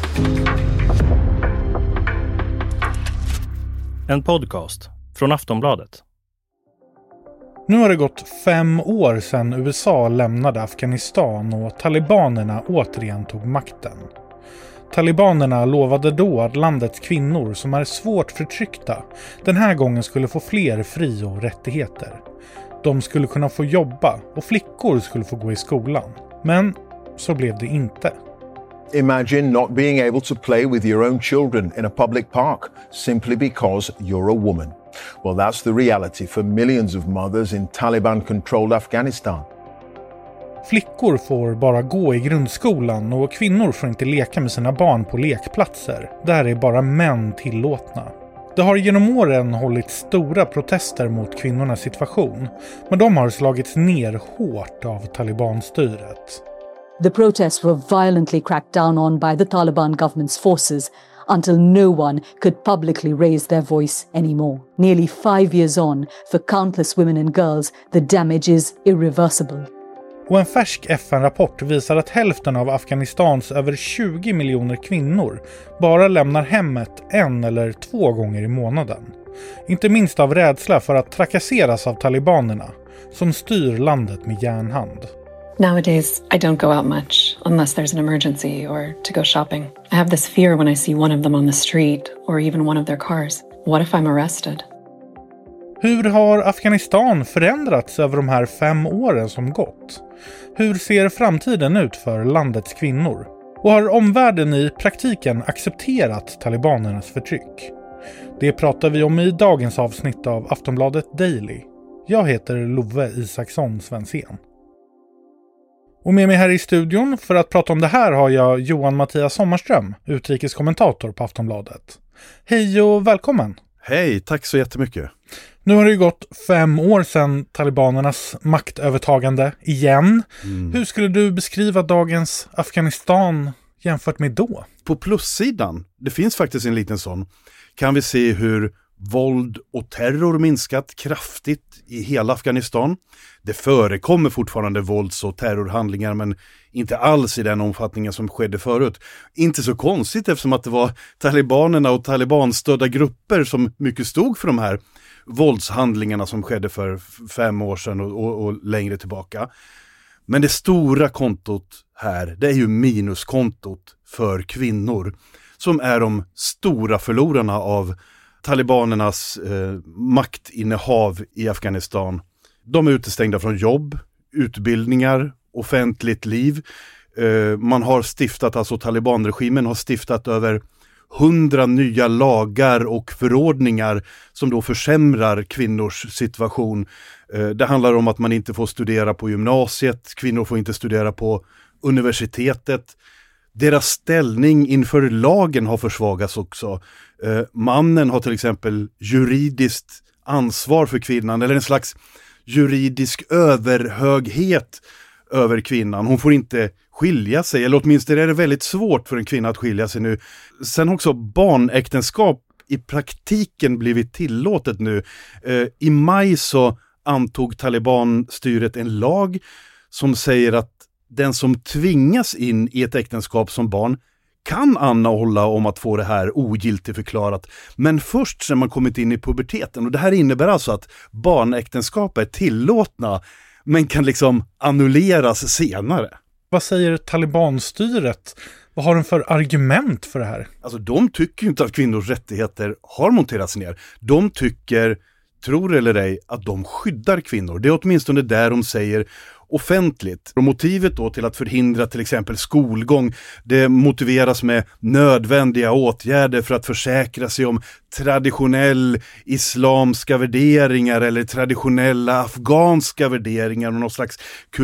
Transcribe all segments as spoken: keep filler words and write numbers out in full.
En podcast från Aftonbladet. Nu har det gått fem år sedan U S A lämnade Afghanistan och talibanerna återigen tog makten. Talibanerna lovade då att landets kvinnor som är svårt förtryckta den här gången skulle få fler fri- och rättigheter. De skulle kunna få jobba och flickor skulle få gå i skolan. Men så blev det inte. Imagine not being able to play with your own children in a public park simply because you're a woman. Well, that's the reality for millions of mothers in Taliban-controlled Afghanistan. Flickor får bara gå i grundskolan och kvinnor får inte leka med sina barn på lekplatser. Där är bara män tillåtna. Det har genom åren hållits stora protester mot kvinnornas situation, men de har slagits ner hårt av Taliban-styret. The protests were violently cracked down on by the Taliban government's forces until no one could publicly raise their voice anymore. Nearly five years on, for countless women and girls, the damage is irreversible. Och en färsk F N-rapport visar att hälften av Afghanistans över tjugo miljoner kvinnor bara lämnar hemmet en eller två gånger i månaden. Inte minst av rädsla för att trakasseras av talibanerna, som styr landet med järnhand. Nowadays, I don't go out much unless there's an emergency or to go shopping. I have this fear when I see one of them on the street or even one of their cars. What if I'm arrested? Hur har Afghanistan förändrats över de här fem åren som gått? Hur ser framtiden ut för landets kvinnor? Och har omvärlden i praktiken accepterat talibanernas förtryck? Det pratar vi om i dagens avsnitt av Aftonbladet Daily. Jag heter Love Isaksson Svensén. Och med mig här i studion för att prata om det här har jag Johan Mattias Sommarström, utrikeskommentator på Aftonbladet. Hej och välkommen! Hej, tack så jättemycket. Nu har det ju gått fem år sedan talibanernas maktövertagande igen. Mm. Hur skulle du beskriva dagens Afghanistan jämfört med då? På plussidan, det finns faktiskt en liten sån, kan vi se hur våld och terror minskat kraftigt i hela Afghanistan. Det förekommer fortfarande vålds- och terrorhandlingar, men inte alls i den omfattningen som skedde förut. Inte så konstigt eftersom att det var talibanerna och talibanstödda grupper som mycket stod för de här våldshandlingarna som skedde för fem år sedan och, och, och längre tillbaka. Men det stora kontot här, det är ju minuskontot för kvinnor som är de stora förlorarna av talibanernas eh, maktinnehav i Afghanistan. De är utestängda från jobb, utbildningar, offentligt liv. Eh, man har stiftat, alltså talibanregimen har stiftat över hundra nya lagar och förordningar som då försämrar kvinnors situation. Eh, det handlar om att man inte får studera på gymnasiet, kvinnor får inte studera på universitetet. Deras ställning inför lagen har försvagats också. Eh, mannen har till exempel juridiskt ansvar för kvinnan eller en slags juridisk överhöghet över kvinnan. Hon får inte skilja sig, eller åtminstone är det väldigt svårt för en kvinna att skilja sig nu. Sen har också barnäktenskap i praktiken blivit tillåtet nu. Eh, I maj så antog Taliban-styret en lag som säger att den som tvingas in i ett äktenskap som barn kan anhålla om att få det här ogiltigt förklarat. Men först när man kommit in i puberteten. Och det här innebär alltså att barnäktenskap är tillåtna men kan liksom annulleras senare. Vad säger Talibanstyret? Vad har de för argument för det här? Alltså de tycker ju inte att kvinnors rättigheter har monterats ner. De tycker, tror eller ej, att de skyddar kvinnor. Det är åtminstone där de säger offentligt. Och motivet då till att förhindra till exempel skolgång, det motiveras med nödvändiga åtgärder för att försäkra sig om traditionell islamska värderingar eller traditionella afghanska värderingar och någon slags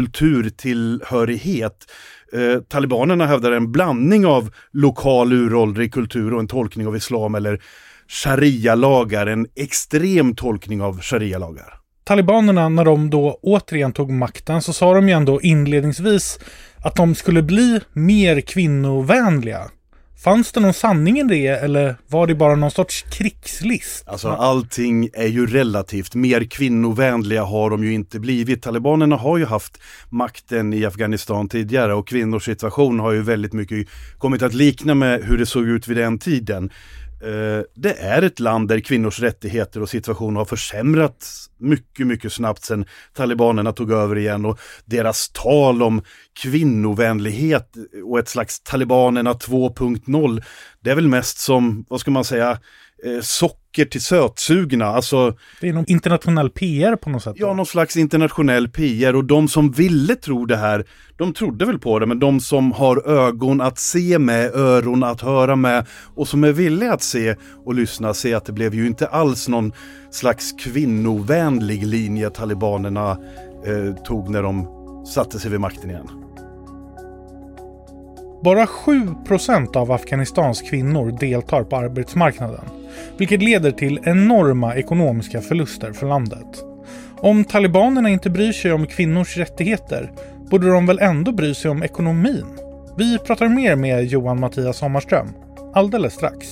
kulturtillhörighet. Eh, talibanerna hävdar en blandning av lokal uråldrig kultur och en tolkning av islam eller sharia-lagar, en extrem tolkning av sharia-lagar. Talibanerna, när de då återigen tog makten, så sa de ju ändå inledningsvis att de skulle bli mer kvinnovänliga. Fanns det någon sanning i det eller var det bara någon sorts krigslist? Alltså allting är ju relativt. Mer kvinnovänliga har de ju inte blivit. Talibanerna har ju haft makten i Afghanistan tidigare och kvinnors situation har ju väldigt mycket kommit att likna med hur det såg ut vid den tiden. Det är ett land där kvinnors rättigheter och situation har försämrats mycket, mycket snabbt sedan talibanerna tog över igen, och deras tal om kvinnovänlighet och ett slags talibanerna två punkt noll, det är väl mest som, vad ska man säga, socker till sötsugna. Alltså, det är någon internationell P R på något sätt. Ja, någon slags internationell P R, och de som ville tro det här, de trodde väl på det, men de som har ögon att se med, öron att höra med och som är villiga att se och lyssna, se att det blev ju inte alls någon slags kvinnovänlig linje talibanerna eh, tog när de satte sig vid makten igen. Bara sju procent av Afghanistans kvinnor deltar på arbetsmarknaden, vilket leder till enorma ekonomiska förluster för landet. Om talibanerna inte bryr sig om kvinnors rättigheter, borde de väl ändå bry sig om ekonomin? Vi pratar mer med Johan Mattias Sommarström alldeles strax.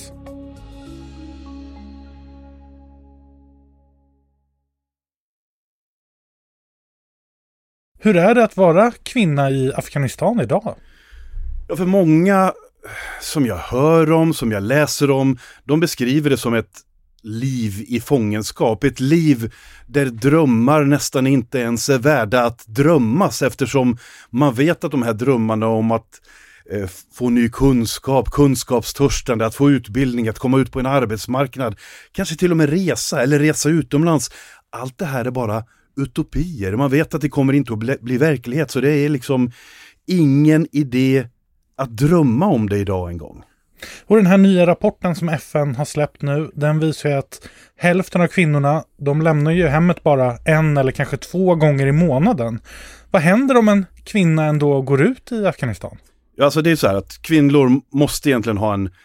Hur är det att vara kvinna i Afghanistan idag? Ja, för många som jag hör om, som jag läser om, de beskriver det som ett liv i fångenskap. Ett liv där drömmar nästan inte ens är värda att drömmas, eftersom man vet att de här drömmarna om att eh, få ny kunskap, kunskapstörstande, att få utbildning, att komma ut på en arbetsmarknad, kanske till och med resa eller resa utomlands. Allt det här är bara utopier. Man vet att det kommer inte att bli, bli verklighet, så det är liksom ingen idé att drömma om det idag en gång. Och den här nya rapporten som F N har släppt nu, den visar ju att hälften av kvinnorna, de lämnar ju hemmet bara en eller kanske två gånger i månaden. Vad händer om en kvinna ändå går ut i Afghanistan? Ja, alltså det är så här att kvinnor måste egentligen ha en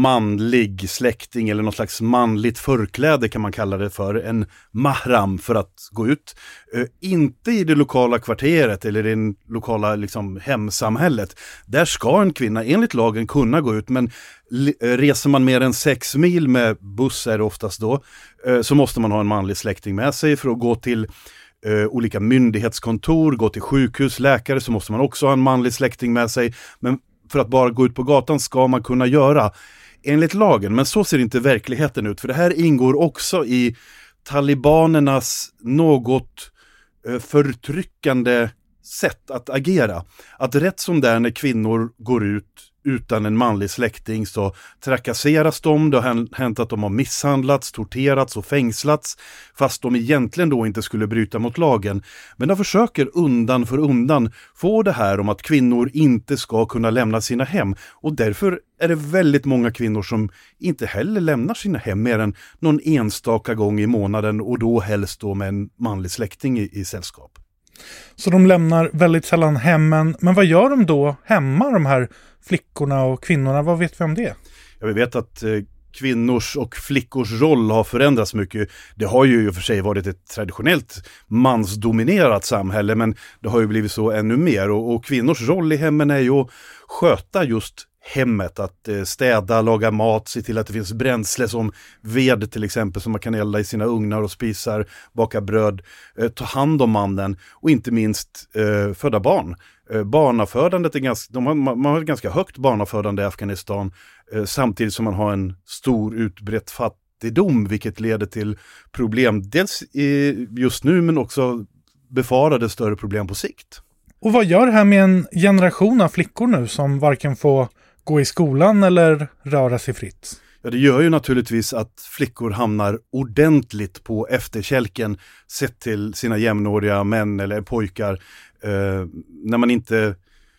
manlig släkting eller något slags manligt förkläde, kan man kalla det för, en mahram, för att gå ut. Uh, inte i det lokala kvarteret eller i det lokala liksom, hemsamhället. Där ska en kvinna enligt lagen kunna gå ut, men uh, reser man mer än sex mil med bussar oftast då, uh, så måste man ha en manlig släkting med sig för att gå till Uh, olika myndighetskontor, gå till sjukhus, läkare, så måste man också ha en manlig släkting med sig. Men för att bara gå ut på gatan ska man kunna göra enligt lagen. Men så ser inte verkligheten ut, för det här ingår också i talibanernas något uh, förtryckande sätt att agera. Att rätt som där när kvinnor går ut utan en manlig släkting så trakasseras de. Det har hänt att de har misshandlats, torterats och fängslats, fast de egentligen då inte skulle bryta mot lagen. Men de försöker undan för undan få det här om att kvinnor inte ska kunna lämna sina hem. Och därför är det väldigt många kvinnor som inte heller lämnar sina hem mer än någon enstaka gång i månaden, och då helst då med en manlig släkting i, i sällskap. Så de lämnar väldigt sällan hemmen. Men vad gör de då hemma, de här flickorna och kvinnorna? Vad vet vi om det? Ja, vi vet att eh, kvinnors och flickors roll har förändrats mycket. Det har ju i och för sig varit ett traditionellt mansdominerat samhälle, men det har ju blivit så ännu mer. Och, och kvinnors roll i hemmen är ju att sköta just hemmet, att eh, städa, laga mat, se till att det finns bränsle som ved till exempel, som man kan elda i sina ugnar och spisar, baka bröd, eh, ta hand om mannen och inte minst eh, föda barn. Eh, barnafödandet är ganska, de har, man har ett ganska högt barnafödande i Afghanistan, eh, samtidigt som man har en stor utbrett fattigdom, vilket leder till problem dels i, just nu, men också befarade större problem på sikt. Och vad gör det här med en generation av flickor nu som varken får gå i skolan eller röra sig fritt? Ja, det gör ju naturligtvis att flickor hamnar ordentligt på efterkälken sett till sina jämnåriga män eller pojkar. Eh, när man inte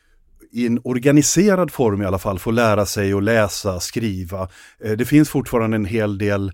i en organiserad form i alla fall får lära sig att läsa, skriva. Eh, det finns fortfarande en hel del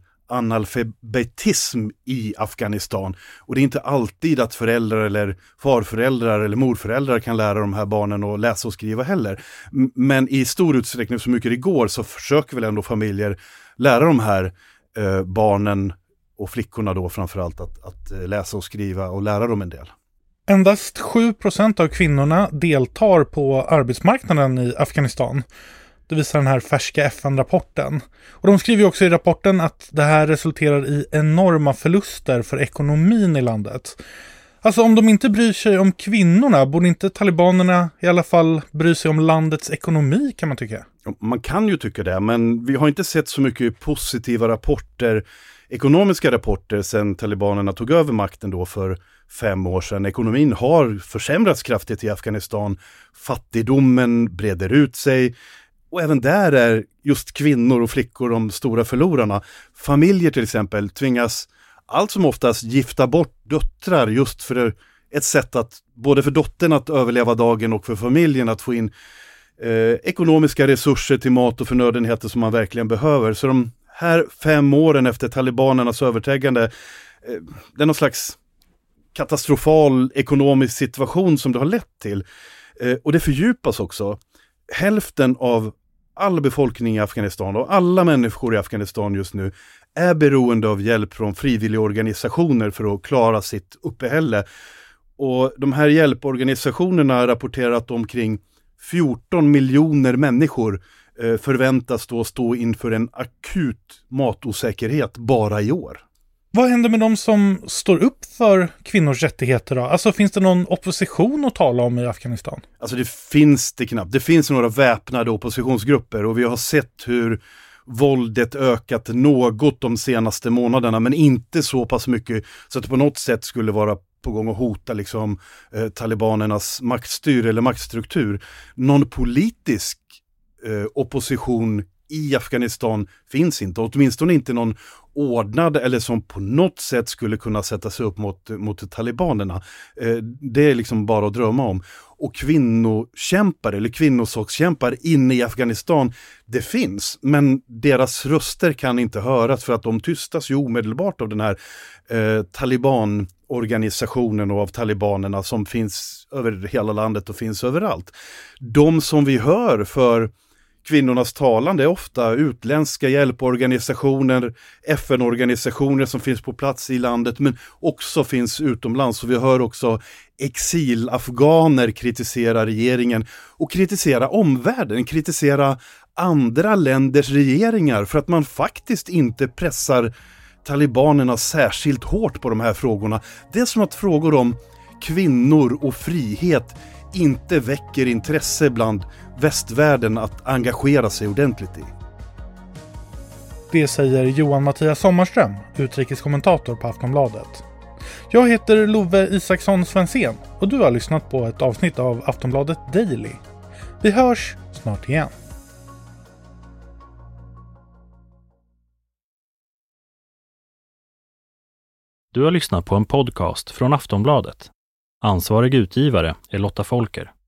analfabetism i Afghanistan, och det är inte alltid att föräldrar eller farföräldrar eller morföräldrar kan lära de här barnen att läsa och skriva heller. M- men i stor utsträckning, så mycket det går, så försöker väl ändå familjer lära de här eh, barnen och flickorna då framförallt att, att läsa och skriva och lära dem en del. Endast sju procent av kvinnorna deltar på arbetsmarknaden i Afghanistan. Det visar den här färska F N-rapporten. Och de skriver också i rapporten att det här resulterar i enorma förluster för ekonomin i landet. Alltså om de inte bryr sig om kvinnorna, borde inte talibanerna i alla fall bry sig om landets ekonomi, kan man tycka? Man kan ju tycka det, men vi har inte sett så mycket positiva rapporter, ekonomiska rapporter sedan talibanerna tog över makten då för fem år sedan. Ekonomin har försämrats kraftigt i Afghanistan. Fattigdomen breder ut sig. Och även där är just kvinnor och flickor de stora förlorarna. Familjer till exempel tvingas allt som oftast gifta bort döttrar just för ett sätt att både för dottern att överleva dagen och för familjen att få in eh, ekonomiska resurser till mat och förnödenheter som man verkligen behöver. Så de här fem åren efter talibanernas övertäggande, eh, det är någon slags katastrofal ekonomisk situation som det har lett till. Eh, och det fördjupas också. Hälften av all befolkning i Afghanistan och alla människor i Afghanistan just nu är beroende av hjälp från frivilliga organisationer för att klara sitt uppehälle. Och de här hjälporganisationerna rapporterar att omkring fjorton miljoner människor eh, förväntas då stå inför en akut matosäkerhet bara i år. Vad händer med de som står upp för kvinnors rättigheter då? Alltså finns det någon opposition att tala om i Afghanistan? Alltså det finns det knappt. Det finns några väpnade oppositionsgrupper och vi har sett hur våldet ökat något de senaste månaderna, men inte så pass mycket så att det på något sätt skulle vara på gång att hota liksom, eh, talibanernas maktstyr eller maktstruktur. Någon politisk eh, opposition i Afghanistan finns inte, åtminstone inte någon ordnad eller som på något sätt skulle kunna sätta sig upp mot, mot talibanerna. Eh, det är liksom bara att drömma om. Och kvinnokämpar eller kvinnosakskämpar inne i Afghanistan, det finns, men deras röster kan inte höras för att de tystas ju omedelbart av den här eh, talibanorganisationen och av talibanerna som finns över hela landet och finns överallt. De som vi hör för kvinnornas talan, det är ofta utländska hjälporganisationer, F N-organisationer som finns på plats i landet men också finns utomlands. Och vi hör också exilafganer kritisera regeringen och kritisera omvärlden, kritisera andra länders regeringar för att man faktiskt inte pressar talibanerna särskilt hårt på de här frågorna. Det är som att frågor om kvinnor och frihet inte väcker intresse bland västvärlden att engagera sig ordentligt i. Det säger Johan Mattias Sommarström, utrikeskommentator på Aftonbladet. Jag heter Love Isaksson Svensén och du har lyssnat på ett avsnitt av Aftonbladet Daily. Vi hörs snart igen. Du har lyssnat på en podcast från Aftonbladet. Ansvarig utgivare är Lotta Folker.